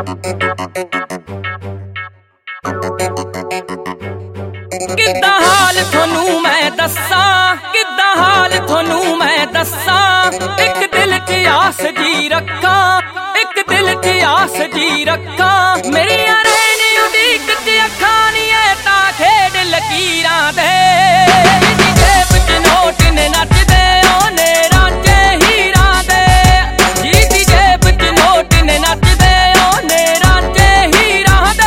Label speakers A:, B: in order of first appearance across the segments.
A: किद्दां हाल थोनू मैं दस्सां, किद्दां हाल थोनू मैं दस्सां। एक दिल च आस जी रखा, एक दिल च आस जी रखा। मेरियां रैन उड़ीक च अखां नी ऐ तां खेड लकीरां दे। जेब च नोट ने नचदे ओने रांझे हीरां दे। जी दी जेब च नोट ने नचदे ओने रांझे हीरां दे।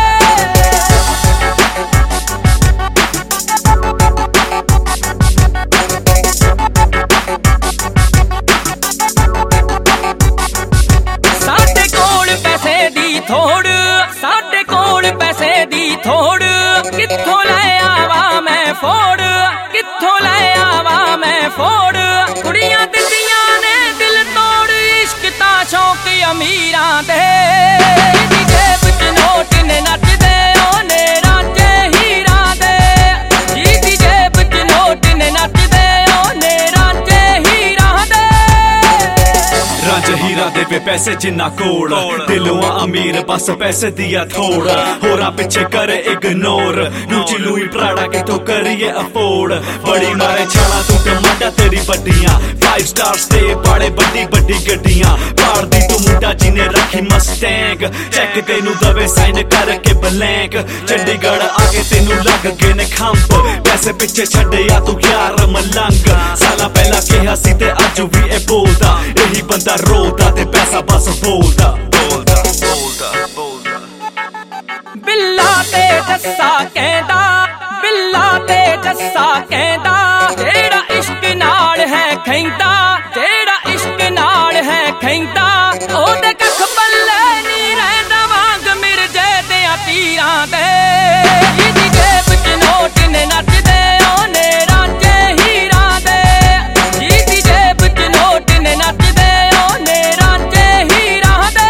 A: साडे कोल पैसे दी थोड़, साडे कोल पैसे दी थोड़। कित्थों लै आवा मैं फोड़, कित्थों लै आवा मैं फोड़। कुड़ियां दिंदियां ने दिल तोड़, इश्क तां शौक अमीरां दे। जेब च नोट ने नचदे ओने रांझे हीरां दे। जी दी जेब च नोट ने नचदे ओने रांझे हीरां दे।
B: रांझे हीरा दे वे पैसे जिन्ना कोड़, दिलों अमीर बस पैसे दिया थोड़। होरा पिछे करे इग्नोर, लूची लूई प्राड़ा के तो करिए अफोर्ड। बड़ी मारे छाला तू टमाटा तेरी बड्डियां, 5 स्टार स्टे बड़े बड्डी बड्डी गड्डियां। पार दी तू मुंडा जिने रखी मस्टैंग, चेक तेनू दवे साइन करके ब्लैंक। चंडीगढ़ आके तेनू लग गए ने खंप, पैसे पिछे छड़े या तू यार मलंग। साला पहला कहा सी ते अज भी ए बोलदा, यही बंदा रोदा ते पैसा बस बोलदा बोलदा बोलदा बोलदा।
A: बिल्ला ते जस्सा कहंदा, बिल्ला ते जस्सा कहंदा। जेड़ा इश्क नाल है खैंदा, जेड़ा इश्क नाल है खैंदा। ओदे कख पल्ले नी रहिंदा वांग मिर्जे दे तीरां दे। जी जेब च नोट ने नचदे ओने रांझे हीरां दे। जी दी जेब च नोट ने नचदे ओने रांझे हीरां दे।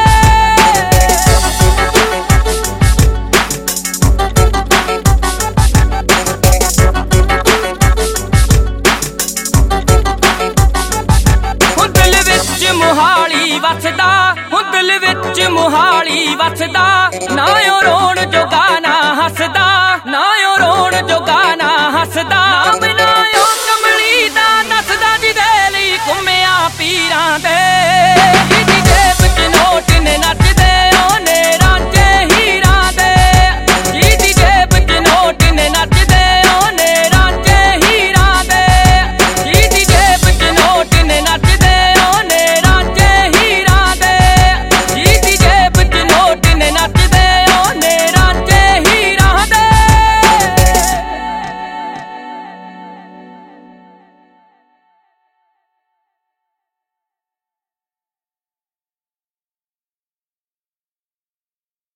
A: मुहाली वसदा, हुण दिल विच मुहाली वसदा। ना ओ रोण जो गाना हसदा, ना ओ रोण जो गाना हसदा।